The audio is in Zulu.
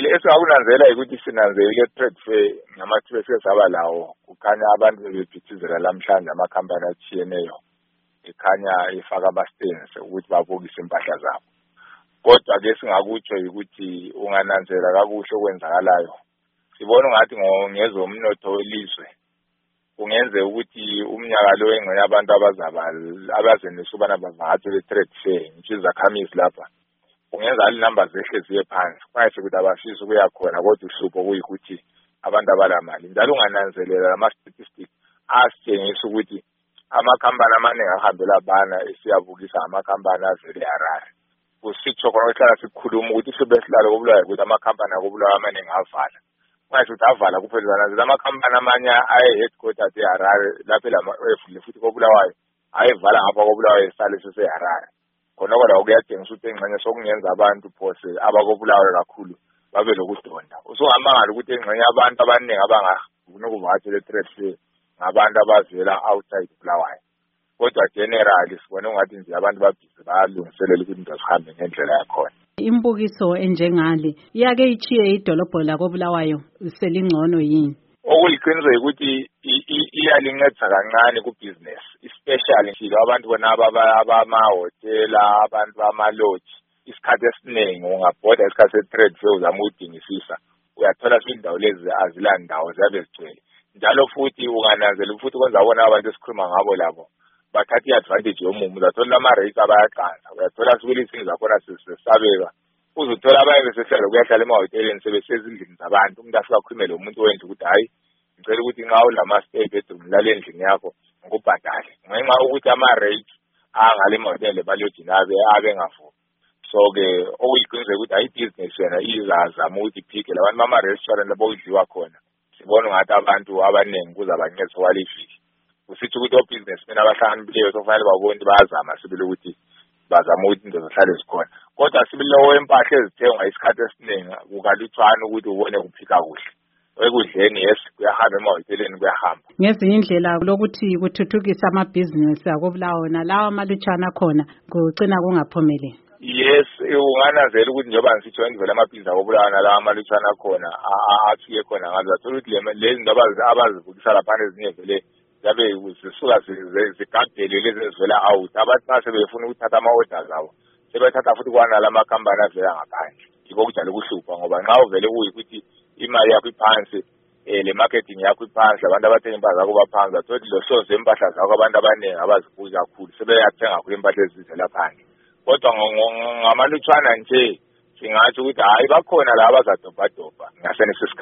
esingakunanzela ukuthi sinanzelile trade fair ngama-trade saba lawo kukhanya abantu bephithizela lamhlanje amakhampani atshiyeneyo ekhanya ifaka ama-stands ukuthi babukise impahla zabo. Kodwa ke singakutsho ukuthi ungananzela kakuhle okwenzakalayo. Sibona ngathi ngezomnotho welizwe kungenzeka ukuthi umnyaka lo engxenye abantu abazenisa ubana bavakatshele trade fair ngitsho izakhamisi lapha kungenza izinamba zehle ziye phansi kwayise ukuthi abafisi ukuya khona kodwa uhlupho kuyikuthi abantu abalamali njalo ungananzelela ama-statistics asitshengisa ukuthi amakhampani amaningi ahambela bana esiyabukisa amakhampani avele eHarare. Kusitsho khona ukuhlala sikhuluma ukuthi sibe silalo kobulawayo ukuthi amakhampani akobulawayo amaningi avala kwayise ukuthi avala kuphela bananzela amakhampani amanye aye-headquarters eHarare lapho evule futhi kobulawayo ayevala ngapha kobulawayo esale seseHarare. Khona la kuyatshengisa ukuthi engxenye sokungenza abantu phose abakobulawayo kakhulu babe lokudonda. Usungamangala ukuthi engxenye abantu abaningi abangafuna ukuvakatshela e-trade fair ngabantu abavela outside Bulawayo. Kodwa generally sibone ungathi nje abantu babhizi bayalungiselela ukuthi into zihambe ngendlela yakhona. Imbukiso enjengale iyake ichiye idolobho lakobulawayo selingcono yini? Okuliqiniso ukuthi iyalincedisa kancane ku-business, especially nje abantu bona abamahotela, abantu bama-lodge. Isikhathi esiningi ungabhoda isikhathi se-trade fair uzama ukudingisisa uyathola indawo lezi azilandawo ziyabe zigcwele. Njalo futhi ungananzela futhi kwenza bona abantu esikhuluma ngabo labo bathatha i-advantage yomumo. Uzathola ama-rates abayaqansa, uyathola sibili izinto zakhona sesabeka. Uzuthola abanye besehlala kuyahlala emahoteleni sebesezindlini zabantu. Umuntu afika akhulume lo muntu wendlu ukuthi hayi ngicela ukuthi nxa ulama-stay bedroom lale endlini yakho ngikubhadale ngenxa ukuthi ama-rate angale emahoteli balojini abe engavumi. So-ke okuyiqiniso ukuthi hayi ibhizinesi yona izazama ukuthi iphike labantu bama-restaurant abokudliwa khona. Sibona ngathi abantu abaningi kuzabancedisa kwaliviki. Kusitsho ukuthi obhizinesimeni abahlakaniphile sokufanele babone ukuthi bayazama sibili ukuthi bazama ukuthi into zihlale zikhona. Kodwa sibili lowo impahla ezithengwa isikhathi esiningi kukalutshwana ukuthi ubone kuphika kuhle. Ekudleni yes kuyahamba emahoteleni kuyahamba. Ngezinye indlela lokuthi kuthuthukisa amabhizinesi akobulawayo nalawa amalutshwana khona kugcina kungaphumeleli. Yes, ungananzela ukuthi njengoba ngisitsho indlela amabhizinisi akobulawayo nalawa amalutshwana khona afike khona ngazo athola ukuthi lezi zinto abazivukisa laphana ezinye vele zabe zisuka zigabhele lezi ezivela out. Abantu nxa sebefuna ukuthatha ama-orders abo sebethatha futhi kwanala amakhampani avela ngaphandle. Yikho kujalo kuhlupha ngoba nxa uvele kuyikuthi imali yakho iphansi le marketing yakho iphansi abantu abathenga impahla zakho baphansi athola ukuthi lo hlonze impahla zakho abantu abaningi abazibuki kakhulu sebeyathenga kakhulu impahla ezivela phandle. Kodwa ngamalutshwana nje singatsho ukuthi hayi bakhona la abazadobhadobha ngasenesikhathi.